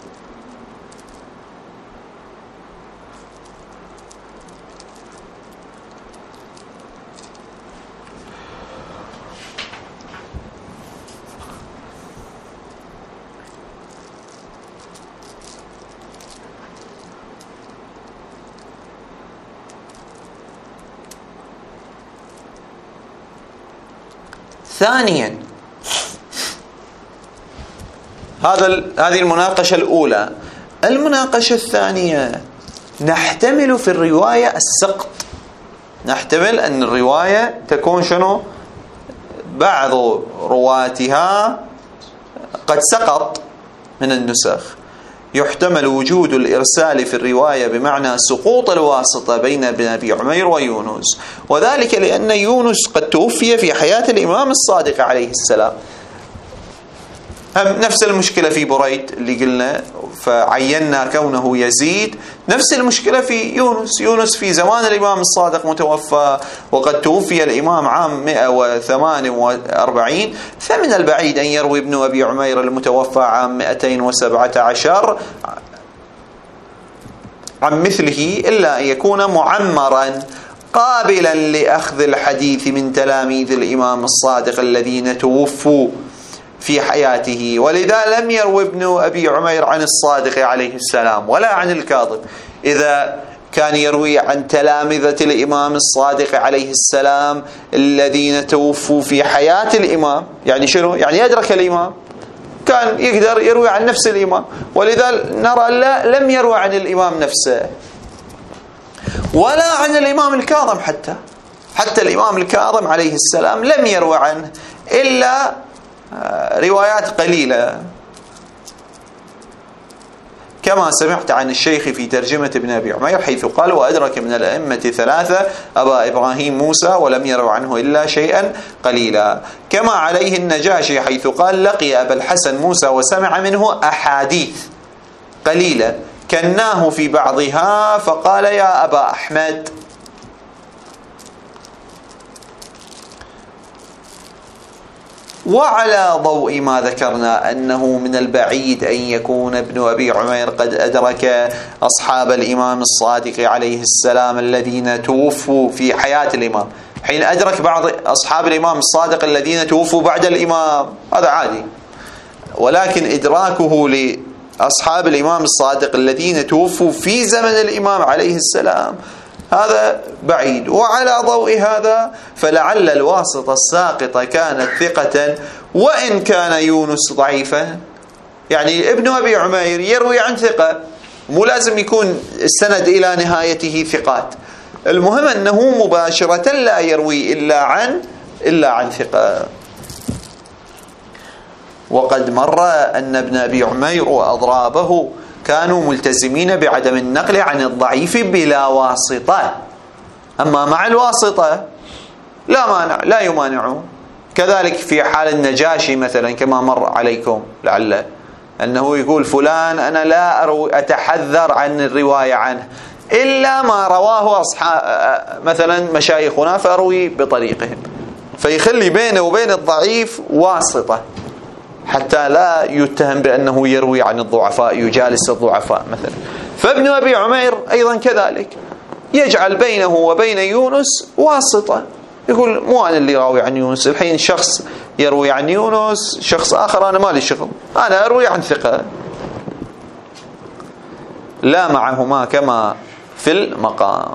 ثانيا، هذا هذه المناقشة الأولى. المناقشة الثانية، نحتمل في الرواية السقط، نحتمل أن الرواية تكون شنو؟ بعض رواتها قد سقط من النسخ. يحتمل وجود الإرسال في الرواية بمعنى سقوط الواسطة بين ابن أبي عمير ويونس، وذلك لأن يونس قد توفي في حياة الإمام الصادق عليه السلام. نفس المشكلة في بريد اللي قلنا فعينا كونه يزيد، نفس المشكلة في يونس. يونس في زمان الإمام الصادق متوفى وقد توفي الإمام عام مئة وثمانية وأربعين، فمن البعيد أن يروي ابن أبي عمير المتوفى عام مئتين وسبعة عشر عن مثله إلا أن يكون معمرا قابلا لأخذ الحديث من تلاميذ الإمام الصادق الذين توفوا في حياته. ولذا لم يروي ابن أبي عمير عن الصادق عليه السلام ولا عن الكاظم. إذا كان يروي عن تلامذة الإمام الصادق عليه السلام الذين توفوا في حياة الإمام. يعني شنو؟ يعني يدرك الإمام، كان يقدر يروي عن نفس الإمام، ولذا نرى لا لم يروي عن الإمام نفسه ولا عن الإمام الكاظم، حتى حتى الإمام الكاظم عليه السلام لم يروي عنه إلا روايات قليلة، كما سمعت عن الشيخ في ترجمة ابن أبي عمير حيث قال: وأدرك من الأئمة ثلاثة أبا إبراهيم موسى ولم يروا عنه إلا شيئا قليلا. كما عليه النجاشي حيث قال: لقي أبا الحسن موسى وسمع منه أحاديث قليلة كناه في بعضها فقال: يا أبا أحمد. وعلى ضوء ما ذكرنا أنه من البعيد أن يكون ابن أبي عمير قد أدرك أصحاب الإمام الصادق عليه السلام الذين توفوا في حياة الإمام، حين أدرك بعض أصحاب الإمام الصادق الذين توفوا بعد الإمام هذا عادي، ولكن إدراكه لأصحاب الإمام الصادق الذين توفوا في زمن الإمام عليه السلام هذا بعيد. وعلى ضوء هذا فلعل الواسطة الساقطة كانت ثقة وإن كان يونس ضعيفا. يعني ابن أبي عمير يروي عن ثقة، مو لازم يكون السند إلى نهايته ثقات، المهم أنه مباشرة لا يروي إلا عن إلا عن ثقة. وقد مر أن ابن أبي عمير وأضرابه كانوا ملتزمين بعدم النقل عن الضعيف بلا واسطة، أما مع الواسطة لا مانع، لا يمانعون. كذلك في حال النجاشي مثلا كما مر عليكم لعله، أنه يقول فلان أنا لا أروي أتحذر عن الرواية عنه إلا ما رواه أصحاب مثلا مشايخنا فأروي بطريقهم، فيخلي بينه وبين الضعيف واسطة حتى لا يتهم بأنه يروي عن الضعفاء، يجالس الضعفاء مثلا. فابن أبي عمير أيضا كذلك يجعل بينه وبين يونس واسطة، يقول مو أنا اللي راوي عن يونس، الحين شخص يروي عن يونس شخص آخر أنا مالي شغل، أنا أروي عن ثقة، لا معهما كما في المقام.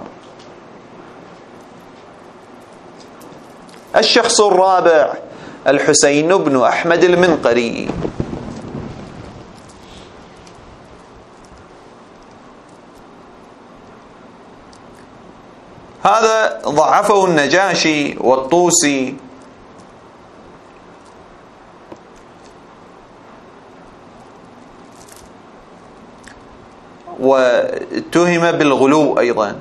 الشخص الرابع الحسين بن أحمد المنقري. هذا ضعفه النجاشي والطوسي، واتهم بالغلو أيضا.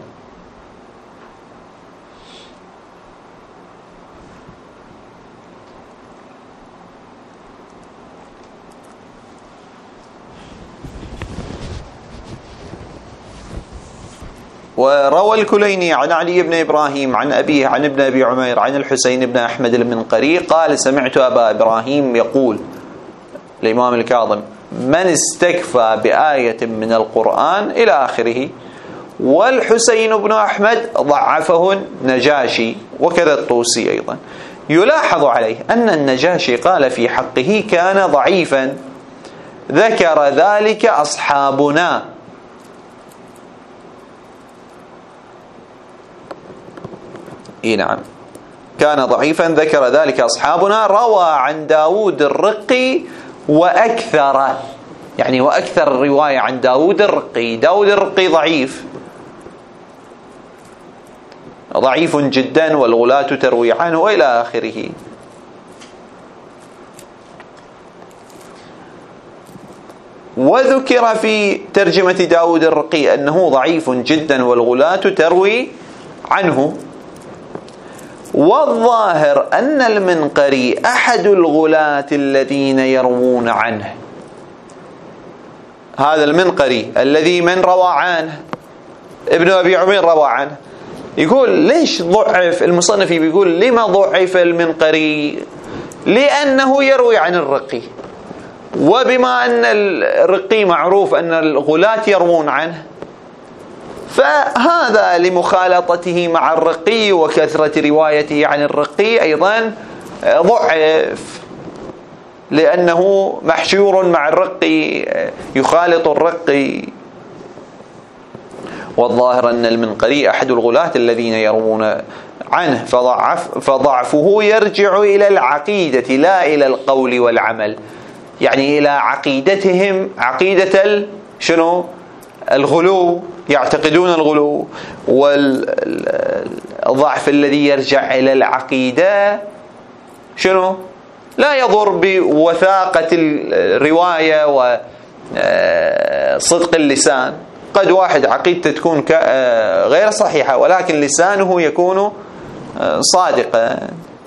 وروى الكليني عن علي بن إبراهيم عن أبيه عن ابن أبي عمير عن الحسين بن أحمد المنقري قال: سمعت أبا إبراهيم يقول الإمام الكاظم: من استكفى بآية من القرآن إلى آخره. والحسين بن أحمد ضعفه النجاشي وكذا الطوسي أيضا. يلاحظ عليه أن النجاشي قال في حقه كان ضعيفا، ذكر ذلك أصحابنا. إيه نعم، كان ضعيفا ذكر ذلك أصحابنا. روى عن داود الرقي وأكثر، يعني وأكثر الرواية عن داود الرقي. داود الرقي ضعيف ضعيف جدا والغلاة تروي عنه وإلى آخره. وذكر في ترجمة داود الرقي أنه ضعيف جدا والغلاة تروي عنه. والظاهر أن المنقري أحد الغلاة الذين يروون عنه. هذا المنقري الذي من روى عنه ابن أبي عمير روى عنه، يقول ليش ضعف المصنف؟ بيقول لما ضعف المنقري؟ لأنه يروي عن الرقي، وبما أن الرقي معروف أن الغلاة يروون عنه، فهذا لمخالطته مع الرقي وكثرة روايته عن الرقي أيضا ضعف، لأنه محشور مع الرقي يخالط الرقي. والظاهر أن المنقري أحد الغلاة الذين يروون عنه، فضعف فضعفه يرجع إلى العقيدة لا إلى القول والعمل، يعني إلى عقيدتهم، عقيدة شنو؟ الغلو، يعتقدون الغلو. والضعف الذي يرجع إلى العقيدة شنو؟ لا يضر بوثاقة الرواية وصدق اللسان. قد واحد عقيدته تكون غير صحيحة ولكن لسانه يكون صادقا،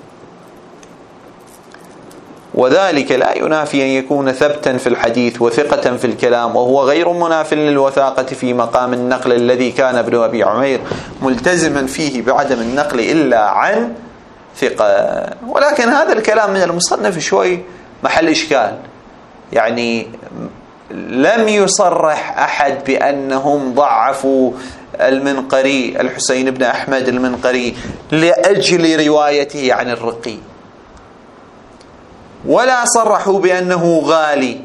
وذلك لا ينافي أن يكون ثبتا في الحديث وثقة في الكلام، وهو غير مناف للوثاقة في مقام النقل الذي كان ابن أبي عمير ملتزما فيه بعدم النقل إلا عن ثقة. ولكن هذا الكلام من المصنف شوي محل إشكال، يعني لم يصرح أحد بأنهم ضعفوا المنقري الحسين بن أحمد المنقري لأجل روايته عن الرقي، ولا صرحوا بأنه غالي.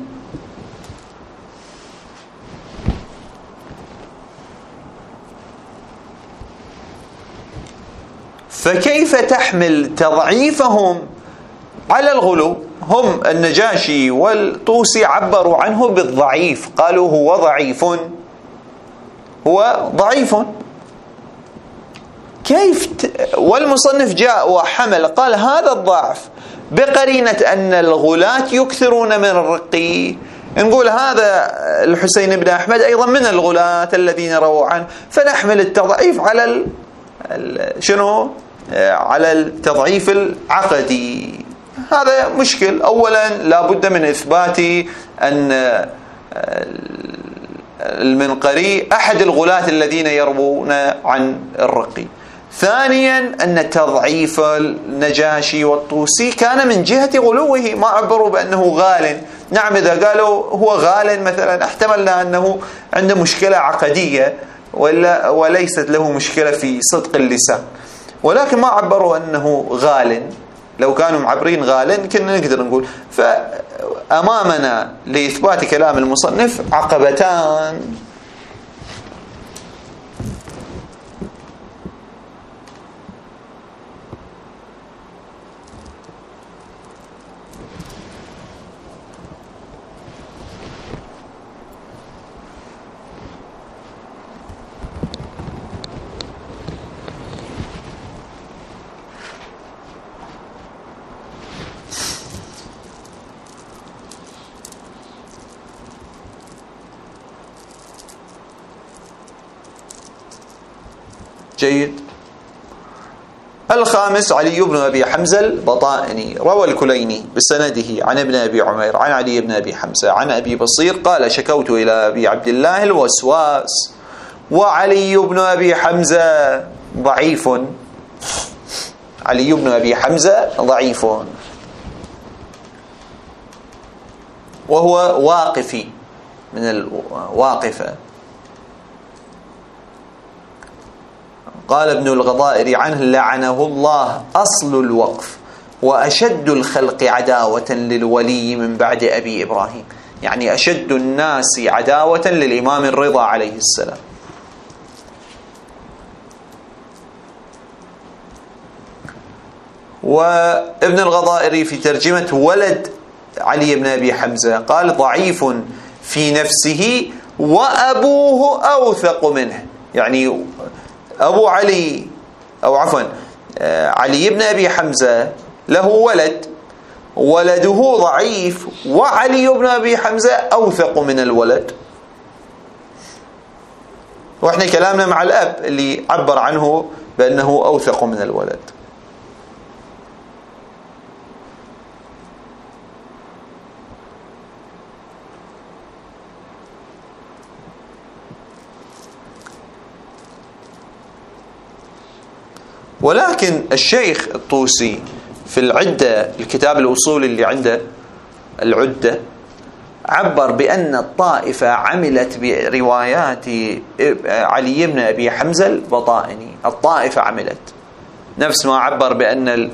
فكيف تحمل تضعيفهم على الغلو؟ هم النجاشي والطوسي عبروا عنه بالضعيف، قالوا هو ضعيف، هو ضعيف. كيف ت... والمصنف جاء وحمل قال هذا الضعف بقرينة أن الغلاة يكثرون من الرقي، نقول هذا الحسين بن أحمد أيضا من الغلاة الذين رووا عنه، فنحمل التضعيف على ال... ال... شنو؟ على التضعيف العقدي. هذا مشكل. أولا لا بد من إثبات أن المنقري أحد الغلاة الذين يروون عن الرقي. ثانيا أن تضعيف النجاشي والطوسي كان من جهة غلوه، ما عبروا بأنه غال. نعم إذا قالوا هو غال مثلا احتملنا أنه عنده مشكلة عقدية ولا وليست له مشكلة في صدق اللسان، ولكن ما عبروا أنه غال. لو كانوا معبرين غالا كنا نقدر نقول. فأمامنا لإثبات كلام المصنف عقبتان. جيد. الخامس علي بن أبي حمزة البطائني، روى الكليني بسنده عن ابن أبي عمير عن علي بن أبي حمزة عن أبي بصير قال شكوت إلى أبي عبد الله الوسواس، وعلي بن أبي حمزة ضعيف، علي بن أبي حمزة ضعيف وهو واقفي من الواقفة. قال ابن الغضائر عنه لعنه الله أصل الوقف وأشد الخلق عداوة للولي من بعد أبي إبراهيم، يعني أشد الناس عداوة للإمام الرضا عليه السلام. وابن الغضائر في ترجمة ولد علي بن أبي حمزة قال ضعيف في نفسه وأبوه أوثق منه، يعني أبو علي أو عفوا علي بن أبي حمزة له ولد، ولده ضعيف، وعلي بن أبي حمزة أوثق من الولد. وإحنا كلامنا مع الأب اللي عبر عنه بأنه أوثق من الولد. ولكن الشيخ الطوسي في العدة، الكتاب الأصول اللي عنده العدة، عبر بأن الطائفة عملت بروايات علي بن أبي حمزة البطائني. الطائفة عملت نفس ما عبر بأن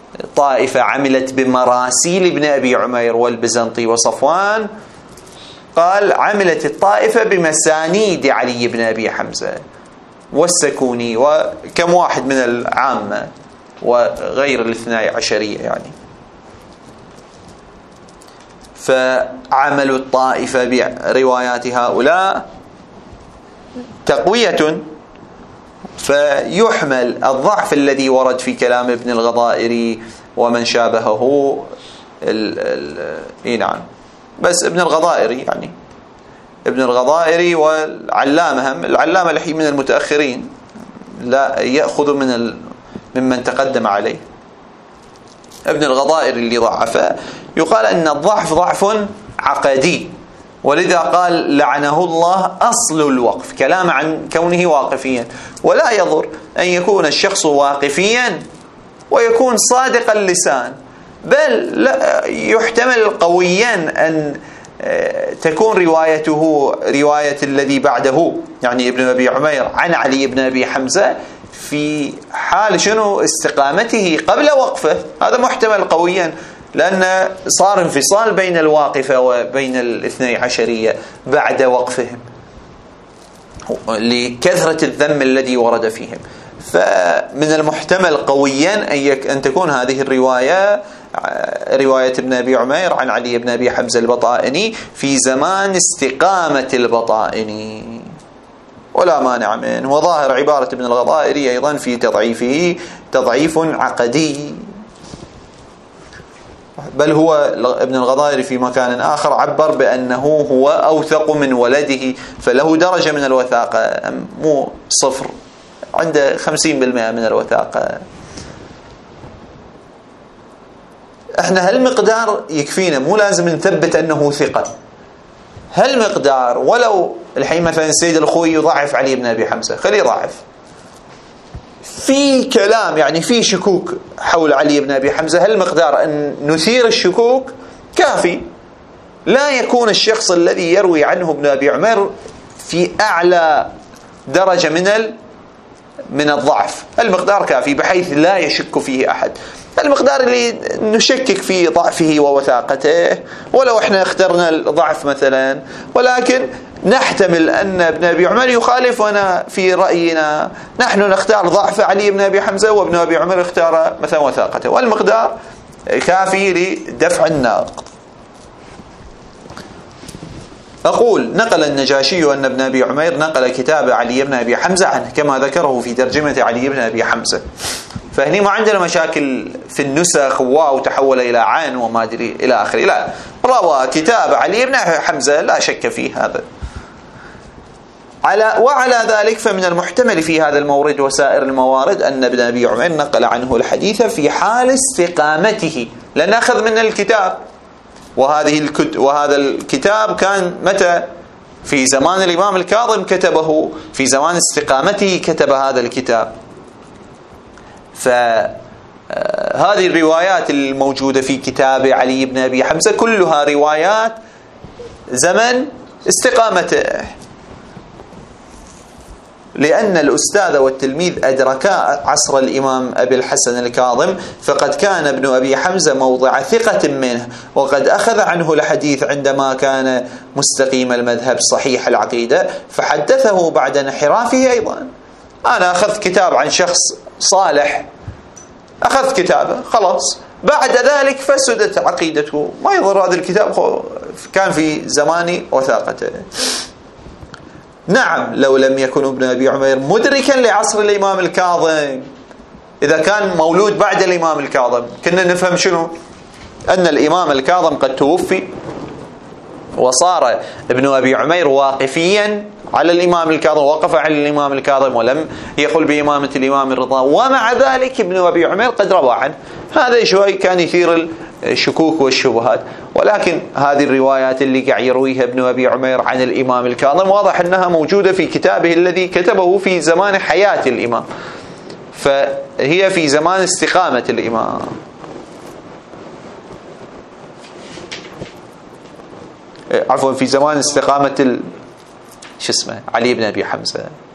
الطائفة عملت بمراسيل ابن أبي عمير والبزنطي وصفوان، قال عملت الطائفة بمسانيد علي بن أبي حمزة والسكوني وكم واحد من العامة وغير الاثناء عشرية يعني. فعمل الطائفة بروايات هؤلاء تقوية، فيحمل الضعف الذي ورد في كلام ابن الغضائري ومن شابهه ال ال إيه نعم، بس ابن الغضائري يعني ابن الغضائري والعلامة، هم العلامة الحين من المتأخرين لا يأخذ من ال ممن تقدم عليه. ابن الغضائري اللي ضعفه يقال أن الضعف ضعف عقدي، ولذا قال لعنه الله أصل الوقف، كلام عن كونه واقفيا. ولا يضر أن يكون الشخص واقفيا ويكون صادق اللسان، بل لا يحتمل قويا أن تكون روايته رواية الذي بعده يعني ابن أبي عمير عن علي بن أبي حمزة في حال شنو استقامته قبل وقفه، هذا محتمل قويا، لأن صار انفصال بين الواقفة وبين الاثني عشرية بعد وقفهم لكثرة الذم الذي ورد فيهم. فمن المحتمل قويا أن تكون هذه الرواية رواية ابن أبي عمير عن علي بن أبي حمزة البطائني في زمان استقامة البطائني، ولا مانع منه. وظاهر عبارة ابن الغضائري أيضا في تضعيفه تضعيف عقدي، بل هو ابن الغضائري في مكان آخر عبر بأنه هو أوثق من ولده، فله درجة من الوثاقة، مو صفر، عنده خمسين بالمئة من الوثاقة. احنا هالمقدار يكفينا، مو لازم نثبت أنه ثقة، هالمقدار. ولو الحين مثلا السيد الخوي يضعف علي بن أبي حمزة، خليه يضعف، في كلام يعني في شكوك حول علي بن أبي حمزة، هالمقدار أن نثير الشكوك كافي. لا يكون الشخص الذي يروي عنه ابن أبي عمير في أعلى درجة من من الضعف، المقدار كافي بحيث لا يشك فيه أحد. المقدار اللي نشكك في ضعفه ووثاقته، ولو احنا اخترنا الضعف مثلا، ولكن نحتمل أن ابن أبي عمر يخالفنا في رأينا، نحن نختار ضعف علي بن أبي حمزة وابن أبي عمر اختار مثلا وثاقته، والمقدار كافي لدفع الناقض. أقول نقل النجاشي أن ابن أبي عمير نقل كتاب علي بن أبي حمزة عنه كما ذكره في ترجمة علي بن أبي حمزة، فهني ما عندنا مشاكل في النسخ واو تحول إلى عين وما أدري إلى آخره، لا، روى كتاب علي بن حمزة لا شك فيه هذا. على وعلى ذلك فمن المحتمل في هذا المورد وسائر الموارد أن ابن أبي عمير نقل عنه الحديث في حال استقامته، لأن أخذ من الكتاب، وهذه الكت وهذا الكتاب كان متى؟ في زمان الإمام الكاظم كتبه، في زمان استقامته كتب هذا الكتاب. فهذه الروايات الموجودة في كتاب علي بن أبي حمزة كلها روايات زمن استقامته، لأن الأستاذ والتلميذ أدركا عصر الإمام أبي الحسن الكاظم، فقد كان ابن أبي حمزة موضع ثقة منه، وقد أخذ عنه الحديث عندما كان مستقيم المذهب صحيح العقيدة، فحدثه بعد انحرافه أيضا. أنا أخذت كتاب عن شخص صالح، أخذت كتابه خلاص، بعد ذلك فسدت عقيدته، ما يضر هذا الكتاب، كان في زمان وثاقته. نعم، لو لم يكن ابن أبي عمير مدركا لعصر الإمام الكاظم، إذا كان مولود بعد الإمام الكاظم كنا نفهم شنو؟ أن الإمام الكاظم قد توفي وصار ابن أبي عمير واقفيا على الإمام الكاظم، وقف على الإمام الكاظم ولم يقل بإمامة الإمام الرضا، ومع ذلك ابن أبي عمير قد روى عنه. هذا شوي كان يثير الشكوك والشبهات، ولكن هذه الروايات اللي قاعد يرويها ابن أبي عمير عن الإمام الكاظم واضح أنها موجودة في كتابه الذي كتبه في زمان حياة الإمام، فهي في زمان استقامة الإمام. عفوا في زمان استقامة ال... شو اسمه علي بن أبي حمزة.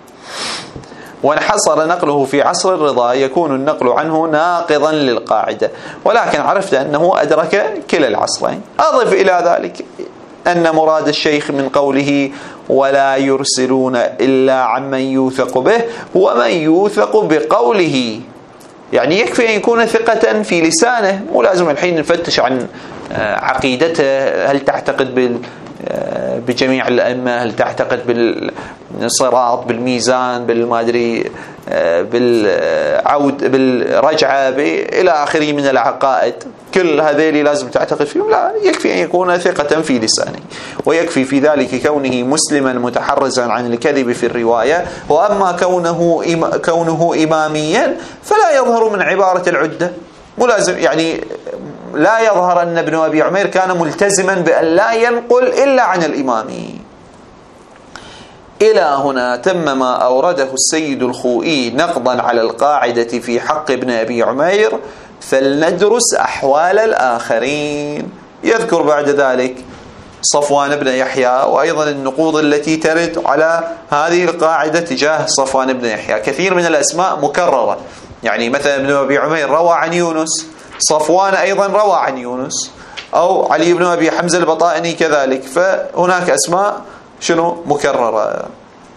وانحصر نقله في عصر الرضا يكون النقل عنه ناقضا للقاعدة، ولكن عرفت أنه أدرك كلا العصرين. أضف إلى ذلك أن مراد الشيخ من قوله ولا يرسلون إلا عمن يوثق به هو من يوثق بقوله، يعني يكفي أن يكون ثقة في لسانه، مو لازم الحين نفتش عن عقيدته، هل تعتقد بال بجميع الأئمة، هل تعتقد بالصراط، بالميزان، بالمادري، بالعود، بالرجعة، إلى آخره من العقائد، كل هذيل لازم تعتقد فيهم؟ لا، يكفي أن يكون ثقة في لسانه، ويكفي في ذلك كونه مسلما متحرزا عن الكذب في الرواية. وأما كونه كونه إماميا فلا يظهر من عبارة العدة، ملازم يعني لا يظهر أن ابن أبي عمير كان ملتزما بأن لا ينقل إلا عن الإمامي. إلى هنا تم ما أورده السيد الخوئي نقضا على القاعدة في حق ابن أبي عمير، فلندرس أحوال الآخرين. يذكر بعد ذلك صفوان بن يحيى، وأيضا النقوض التي ترد على هذه القاعدة تجاه صفوان بن يحيى. كثير من الأسماء مكررة، يعني مثلا ابن أبي عمير روى عن يونس، صفوان أيضا روى عن يونس، أو علي بن أبي حمزة البطائني كذلك، فهناك أسماء شنو مكررة.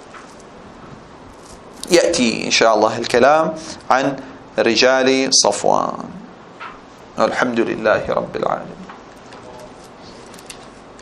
يأتي إن شاء الله الكلام عن رجال صفوان. الحمد لله رب العالمين.